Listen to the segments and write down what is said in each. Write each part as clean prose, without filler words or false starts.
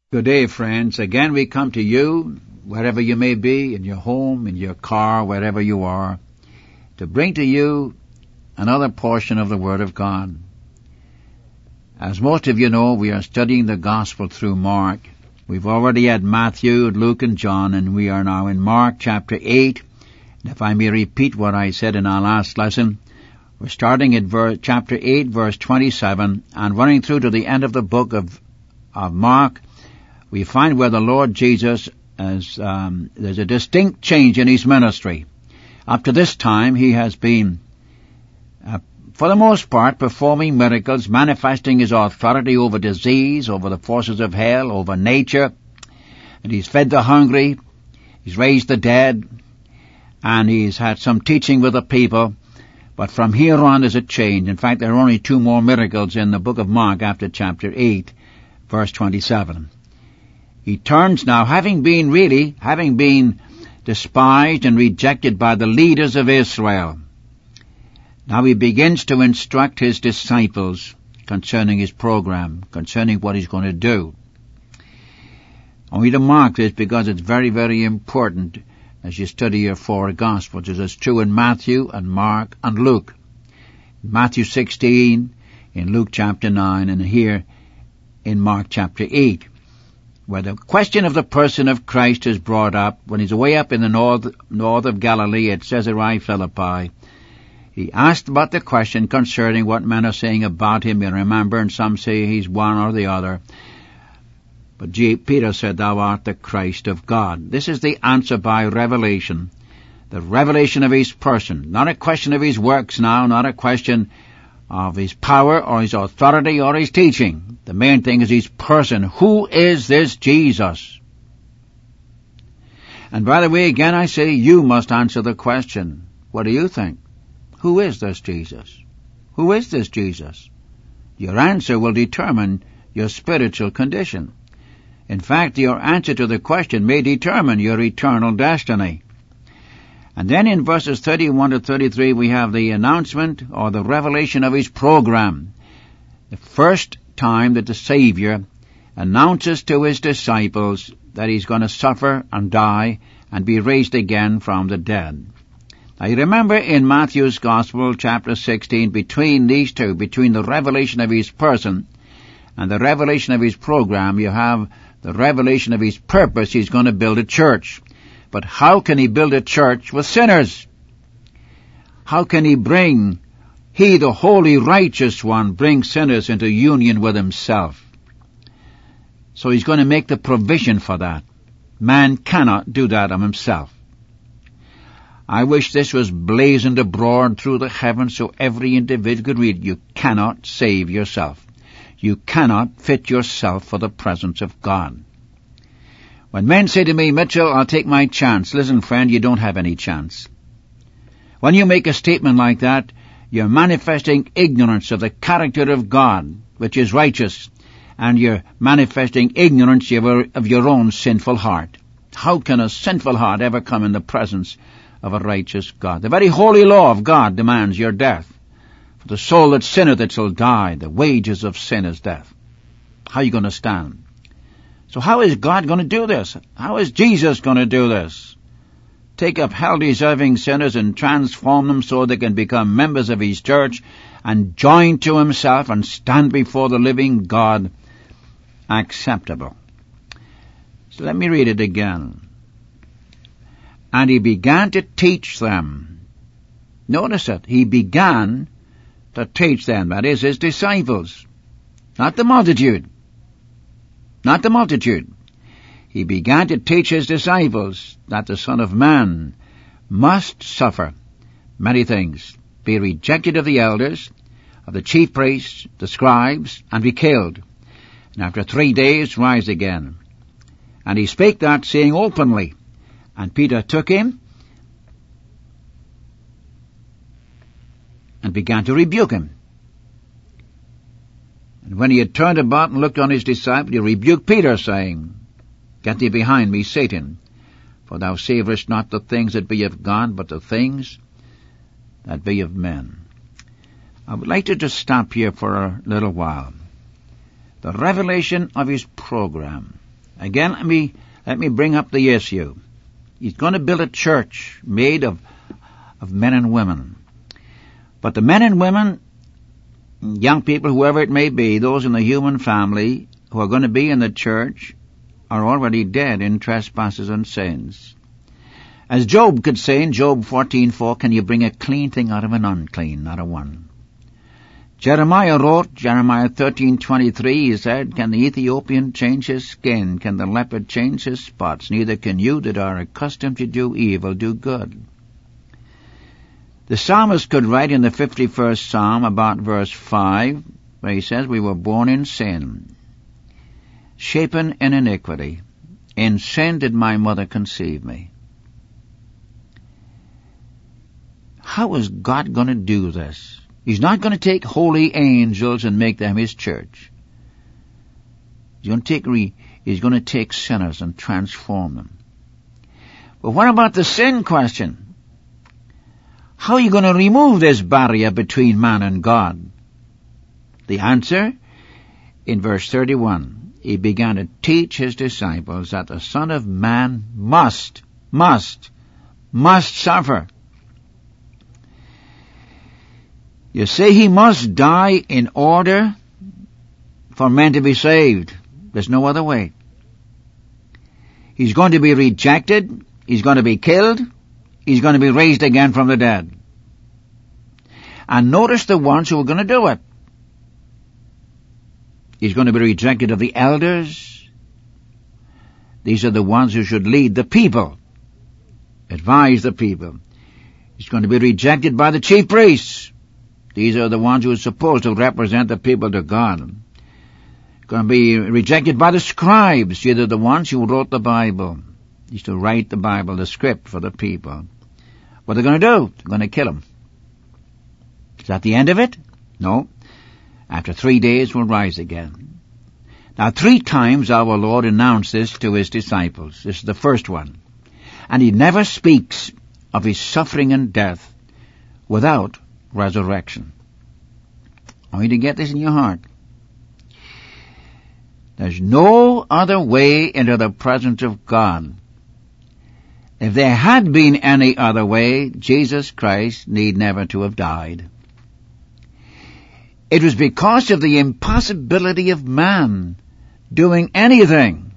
Good day, friends. Again, we come to you, wherever you may be, in your home, in your car, wherever you are, to bring to you another portion of the Word of God. As most of you know, we are studying the Gospel through Mark. We've already had Matthew, Luke, and John, and we are now in Mark chapter 8. And if I may repeat what I said in our last lesson, we're starting at chapter 8, verse 27, and running through to the end of the book of Mark. We find where the Lord Jesus, there's a distinct change in his ministry. Up to this time, he has been, for the most part, performing miracles, manifesting his authority over disease, over the forces of hell, over nature. And he's fed the hungry, he's raised the dead, and he's had some teaching with the people. But from here on there's a change. In fact, there are only two more miracles in the book of Mark after chapter 8, verse 27. He turns now, having been despised and rejected by the leaders of Israel. Now he begins to instruct his disciples concerning his program, concerning what he's going to do. I want you to mark this because it's very, very important as you study your four Gospels, as it's true in Matthew and Mark and Luke. Matthew 16, in Luke chapter 9, and here in Mark chapter 8. Where the question of the person of Christ is brought up, when he's away up in the north of Galilee at Caesarea Philippi, he asked about the question concerning what men are saying about him. You remember, and some say he's one or the other. But Peter said, "Thou art the Christ of God." This is the answer by revelation. The revelation of his person. Not a question of his works now, not a question of his power or his authority or his teaching. The main thing is his person. Who is this Jesus? And by the way, again I say, you must answer the question. What do you think? Who is this Jesus? Who is this Jesus? Your answer will determine your spiritual condition. In fact, your answer to the question may determine your eternal destiny. And then in verses 31 to 33 we have the announcement or the revelation of his program. The first time that the Savior announces to his disciples that he's going to suffer and die and be raised again from the dead. Now you remember in Matthew's Gospel, chapter 16, between these two, between the revelation of his person and the revelation of his program, you have the revelation of his purpose. He's going to build a church. But how can he build a church with sinners? How can he, the holy righteous one, bring sinners into union with himself? So he's going to make the provision for that. Man cannot do that of himself. I wish this was blazoned abroad through the heavens so every individual could read. You cannot save yourself. You cannot fit yourself for the presence of God. When men say to me, "Mitchell, I'll take my chance," listen, friend, you don't have any chance. When you make a statement like that, you're manifesting ignorance of the character of God, which is righteous, and you're manifesting ignorance of your own sinful heart. How can a sinful heart ever come in the presence of a righteous God? The very holy law of God demands your death. For the soul that sinneth, it shall die. The wages of sin is death. How are you going to stand? So how is God going to do this? How is Jesus going to do this? Take up hell-deserving sinners and transform them so they can become members of his church and join to himself and stand before the living God acceptable. So let me read it again. And he began to teach them. Notice it. He began to teach them. That is, his disciples. Not the multitude. Not the multitude. He began to teach his disciples that the Son of Man must suffer many things, be rejected of the elders, of the chief priests, the scribes, and be killed, and after 3 days rise again. And he spake that saying openly. And Peter took him and began to rebuke him. And when he had turned about and looked on his disciple, he rebuked Peter, saying, Get thee behind me, Satan, for thou savourest not the things that be of God, but the things that be of men. I would like to just stop here for a little while. The revelation of his program. Again, let me bring up the issue. He's going to build a church made of men and women. But the men and women, young people, whoever it may be, those in the human family who are going to be in the church are already dead in trespasses and sins. As Job could say in Job 14:4, can you bring a clean thing out of an unclean? Not a one. Jeremiah wrote, Jeremiah 13:23, he said, can the Ethiopian change his skin? Can the leopard change his spots? Neither can you that are accustomed to do evil do good. The psalmist could write in the 51st Psalm about verse 5, where he says, we were born in sin, shapen in iniquity. In sin did my mother conceive me. How is God going to do this? He's not going to take holy angels and make them his church. He's going to take sinners and transform them. But what about the sin question? How are you going to remove this barrier between man and God? The answer, in verse 31, he began to teach his disciples that the Son of Man must suffer. You see, he must die in order for men to be saved. There's no other way. He's going to be rejected. He's going to be killed. He's going to be raised again from the dead. And notice the ones who are going to do it. He's going to be rejected of the elders. These are the ones who should lead the people, advise the people. He's going to be rejected by the chief priests. These are the ones who are supposed to represent the people to God. He's going to be rejected by the scribes. These are the ones who wrote the Bible. He used to write the Bible, the script for the people. What are they going to do? They're going to kill him. Is that the end of it? No. After 3 days we'll rise again. Now 3 times our Lord announced this to his disciples. This is the first one. And he never speaks of his suffering and death without resurrection. I want you to get this in your heart. There's no other way into the presence of God. If there had been any other way, Jesus Christ need never to have died. It was because of the impossibility of man doing anything.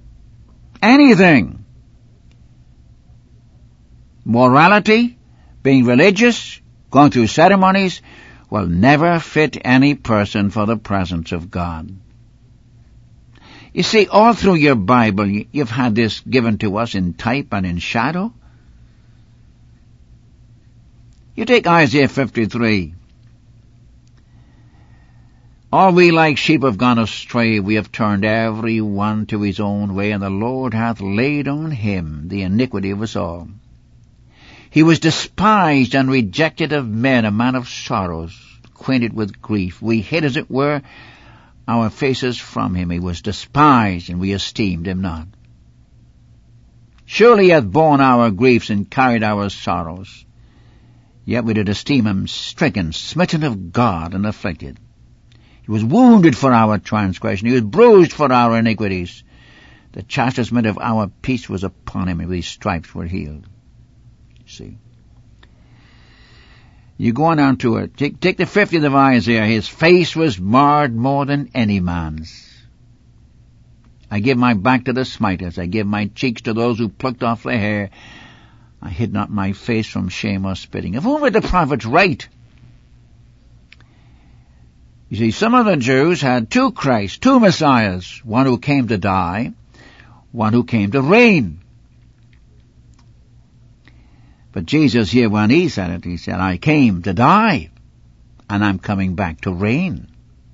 Morality, being religious, going through ceremonies, will never fit any person for the presence of God. You see, all through your Bible, you've had this given to us in type and in shadow. You take Isaiah 53. All we like sheep have gone astray, we have turned every one to his own way, and the Lord hath laid on him the iniquity of us all. He was despised and rejected of men, a man of sorrows, acquainted with grief. We hid, as it were, our faces from him. He was despised, and we esteemed him not. Surely he hath borne our griefs and carried our sorrows. Yet we did esteem him stricken, smitten of God, and afflicted. He was wounded for our transgression. He was bruised for our iniquities. The chastisement of our peace was upon him, and with his stripes were healed. See. You go on down to it. Take the 50th of Isaiah. His face was marred more than any man's. I give my back to the smiters. I give my cheeks to those who plucked off their hair. I hid not my face from shame or spitting. Of whom were the prophets right? You see, some of the Jews had 2 Christs, 2 Messiahs. One who came to die, one who came to reign. But Jesus here, when he said it, he said, I came to die, and I'm coming back to reign.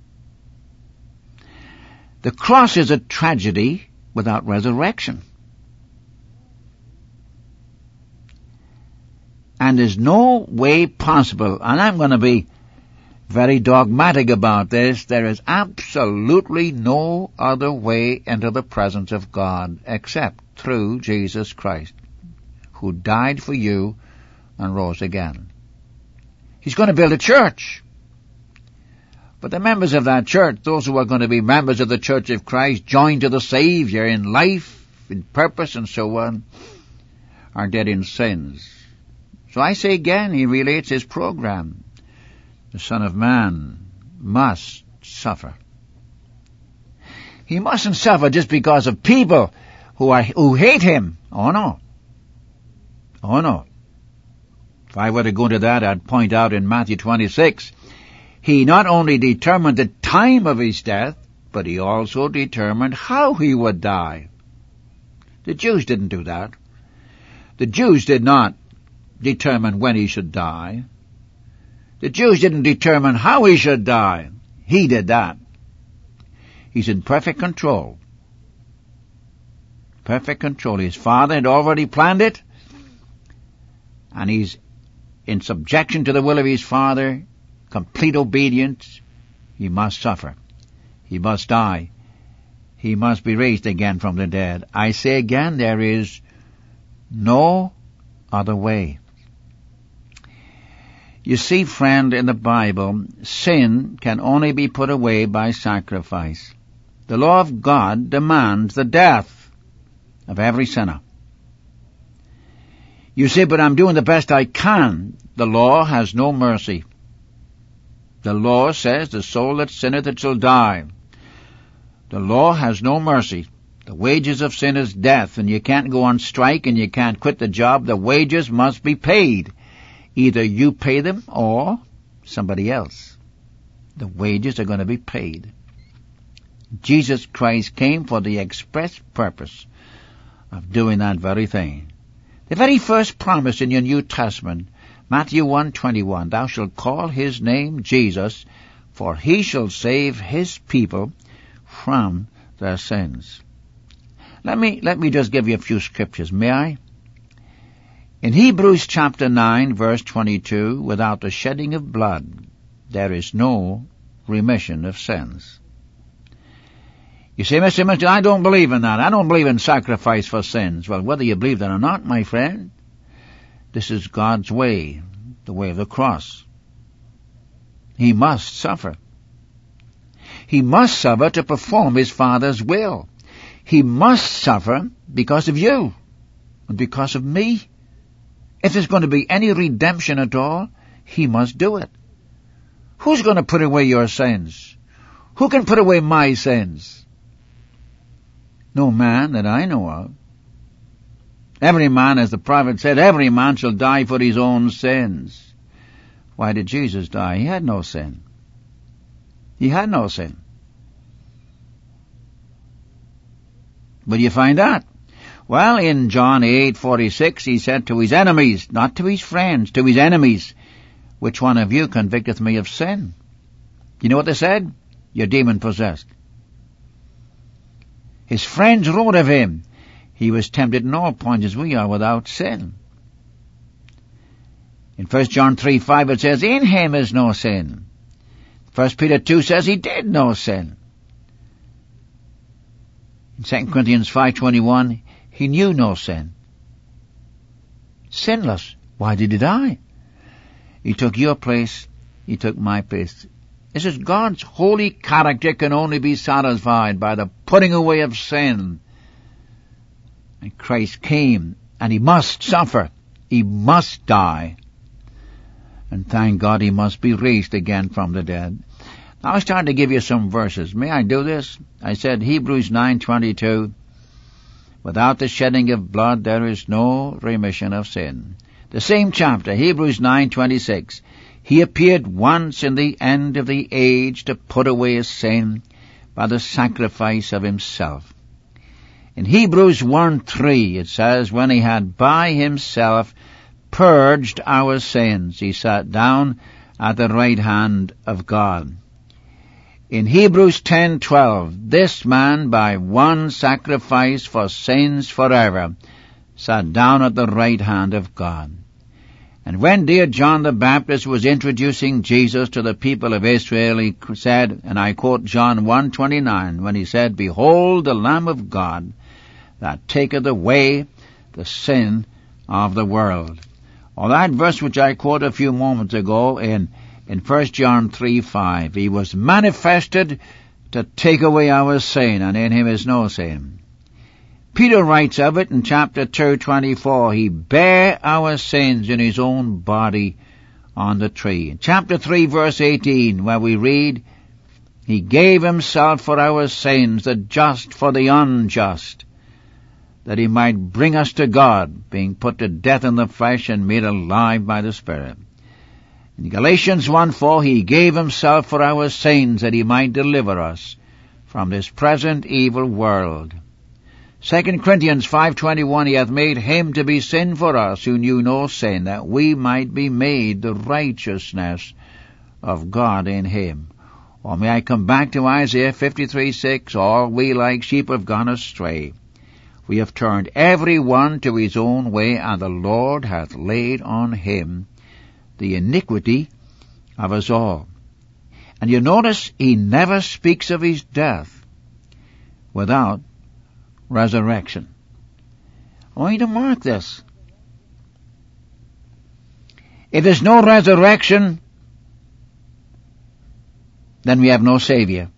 The cross is a tragedy without resurrection. And there's no way possible, and I'm going to be very dogmatic about this, there is absolutely no other way into the presence of God except through Jesus Christ, who died for you and rose again. He's going to build a church. But the members of that church, those who are going to be members of the Church of Christ, joined to the Savior in life in purpose and so on, are dead in sins. So I say again, he relates his program. The Son of Man must suffer. He mustn't suffer just because of people who hate him. Oh no. Oh no. If I were to go to that, I'd point out in Matthew 26, he not only determined the time of his death, but he also determined how he would die. The Jews didn't do that. The Jews did not determine when he should die. The Jews didn't determine how he should die. He did that. He's in perfect control. Perfect control. His Father had already planned it, and he's in subjection to the will of his Father, complete obedience. He must suffer. He must die. He must be raised again from the dead. I say again, there is no other way. You see, friend, in the Bible, sin can only be put away by sacrifice. The law of God demands the death of every sinner. You say, but I'm doing the best I can. The law has no mercy. The law says, the soul that sinneth, it shall die. The law has no mercy. The wages of sin is death, and you can't go on strike and you can't quit the job. The wages must be paid. Either you pay them or somebody else. The wages are going to be paid. Jesus Christ came for the express purpose of doing that very thing. The very first promise in your New Testament, Matthew 1:21, thou shalt call his name Jesus, for he shall save his people from their sins. Let me just give you a few scriptures, may I? In Hebrews chapter 9, verse 22, without the shedding of blood, there is no remission of sins. You say, Mr. Mitchell, I don't believe in that. I don't believe in sacrifice for sins. Well, whether you believe that or not, my friend, this is God's way, the way of the cross. He must suffer. He must suffer to perform his Father's will. He must suffer because of you and because of me. If there's going to be any redemption at all, he must do it. Who's going to put away your sins? Who can put away my sins? No man that I know of. Every man, as the prophet said, every man shall die for his own sins. Why did Jesus die? He had no sin. He had no sin. Where do you find that? Well, in John 8:46, he said to his enemies, not to his friends, to his enemies, which one of you convicteth me of sin? You know what they said? You're demon-possessed. His friends wrote of him, he was tempted in all points as we are without sin. In 1 John 3:5 it says, in him is no sin. 1 Peter 2 says he did no sin. In 2 Corinthians 5:21, he knew no sin. Sinless. Why did he die? He took your place. He took my place. This is God's holy character can only be satisfied by the putting away of sin. And Christ came, and he must suffer. He must die. And thank God he must be raised again from the dead. Now I started to give you some verses. May I do this? I said Hebrews 9:22, without the shedding of blood there is no remission of sin. The same chapter, Hebrews 9:26, he appeared once in the end of the age to put away sin by the sacrifice of himself. In Hebrews 1:3 it says, when he had by himself purged our sins, he sat down at the right hand of God. In Hebrews 10:12, this man by one sacrifice for sins forever sat down at the right hand of God. And when dear John the Baptist was introducing Jesus to the people of Israel, he said, and I quote John 1:29, when he said, behold the Lamb of God that taketh away the sin of the world. Or that verse which I quoted a few moments ago in 1 John 3:5, he was manifested to take away our sin, and in him is no sin. Peter writes of it in chapter 2:24. He bare our sins in his own body on the tree. In chapter 3 verse 18, where we read, he gave himself for our sins, the just for the unjust, that he might bring us to God, being put to death in the flesh and made alive by the Spirit. In Galatians 1:4, he gave himself for our sins, that he might deliver us from this present evil world. 2 Corinthians 5:21, he hath made him to be sin for us, who knew no sin, that we might be made the righteousness of God in him. Or may I come back to Isaiah 53:6, all we like sheep have gone astray. We have turned every one to his own way, and the Lord hath laid on him the iniquity of us all. And you notice he never speaks of his death without resurrection. I want you to mark this. If there's no resurrection, then we have no Savior.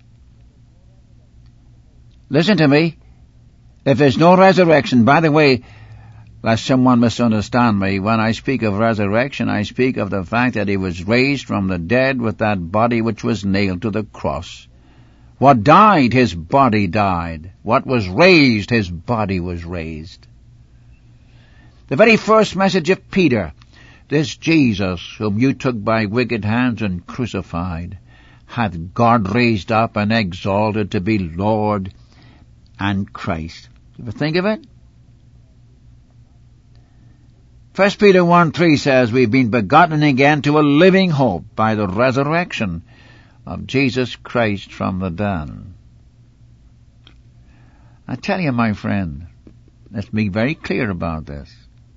Listen to me. If there's no resurrection, by the way, lest someone misunderstand me, when I speak of resurrection, I speak of the fact that he was raised from the dead with that body which was nailed to the cross. What died, his body died. What was raised, his body was raised. The very first message of Peter, this Jesus, whom you took by wicked hands and crucified, hath God raised up and exalted to be Lord and Christ. You ever think of it? 1 Peter 1:3 says, we've been begotten again to a living hope by the resurrection of Jesus Christ from the dead. I tell you, my friend, let's be very clear about this.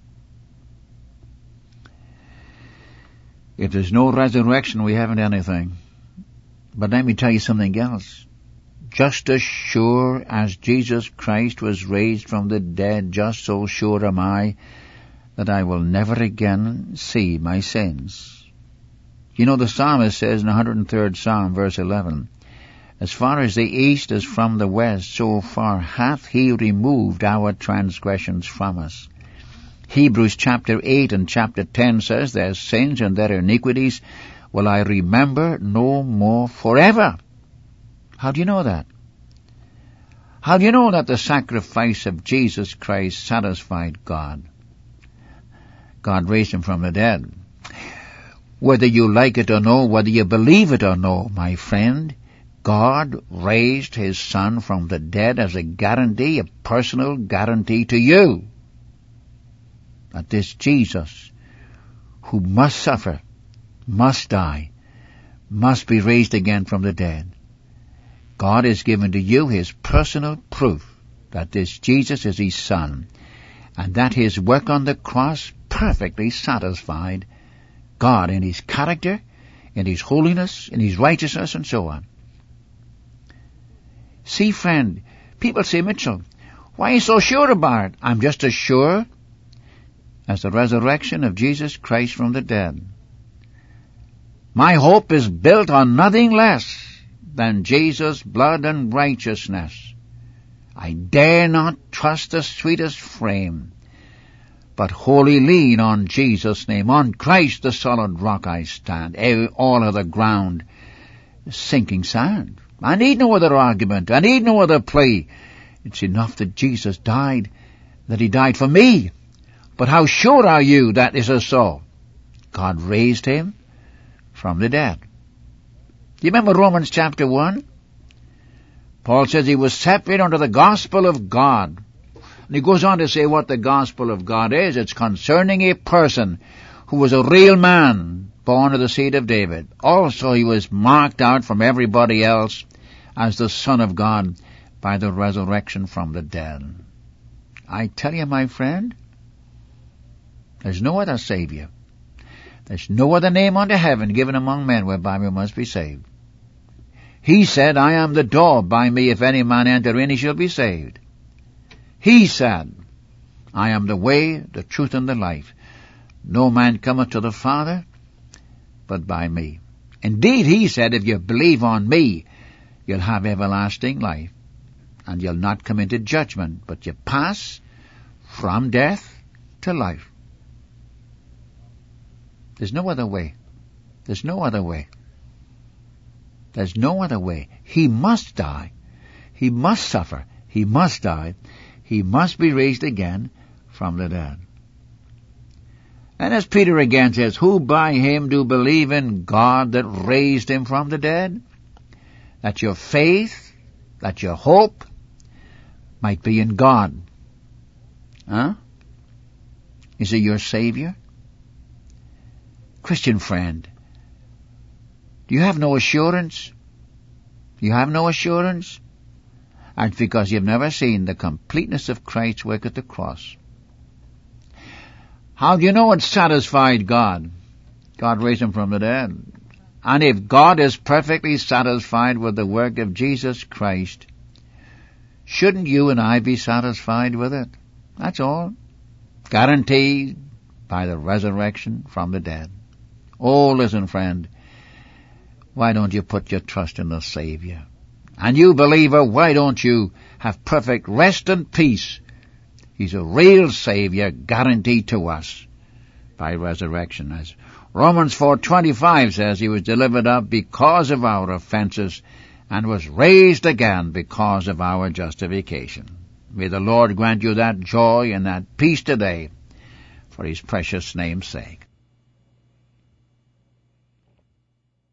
If there's no resurrection, we haven't anything. But let me tell you something else. Just as sure as Jesus Christ was raised from the dead, just so sure am I that I will never again see my sins. You know, the psalmist says in the 103rd Psalm, verse 11, as far as the east is from the west, so far hath he removed our transgressions from us. Hebrews chapter 8 and chapter 10 says, their sins and their iniquities will I remember no more forever. How do you know that? How do you know that the sacrifice of Jesus Christ satisfied God? God raised him from the dead. Whether you like it or no, whether you believe it or no, my friend, God raised his Son from the dead as a guarantee, a personal guarantee to you, that this Jesus, who must suffer, must die, must be raised again from the dead, God has given to you his personal proof that this Jesus is his Son, and that his work on the cross perfectly satisfied God in his character, in his holiness, in his righteousness, and so on. See, friend, people say, Mitchell, why are you so sure about it? I'm just as sure as the resurrection of Jesus Christ from the dead. My hope is built on nothing less than Jesus' blood and righteousness. I dare not trust the sweetest frame, but wholly lean on Jesus' name. On Christ the solid rock I stand. All other ground is sinking sand. I need no other argument. I need no other plea. It's enough that Jesus died, that he died for me. But how sure are you that this is so? God raised him from the dead. Do you remember Romans chapter 1? Paul says he was separated unto the gospel of God. And he goes on to say what the gospel of God is. It's concerning a person who was a real man, born of the seed of David. Also he was marked out from everybody else as the Son of God by the resurrection from the dead. I tell you, my friend, there's no other Savior. There's no other name under heaven given among men whereby we must be saved. He said, I am the door. By me if any man enter in, he shall be saved. He said, I am the way, the truth, and the life. No man cometh to the Father but by me. Indeed, he said, if you believe on me, you'll have everlasting life. and you'll not come into judgment, but you pass from death to life. There's no other way. There's no other way. There's no other way. He must die. He must suffer. He must die. He must be raised again from the dead. And as Peter again says, who by him do believe in God that raised him from the dead? That your faith, that your hope might be in God. Huh? Is he your Savior? Christian friend, do you have no assurance? You have no assurance? And it's because you've never seen the completeness of Christ's work at the cross. How do you know it satisfied God? God raised him from the dead. And if God is perfectly satisfied with the work of Jesus Christ, shouldn't you and I be satisfied with it? That's all. Guaranteed by the resurrection from the dead. Oh, listen, friend, why don't you put your trust in the Savior? And you, believer, why don't you have perfect rest and peace? He's a real Savior guaranteed to us by resurrection. As Romans 4:25 says, he was delivered up because of our offenses and was raised again because of our justification. May the Lord grant you that joy and that peace today for his precious name's sake.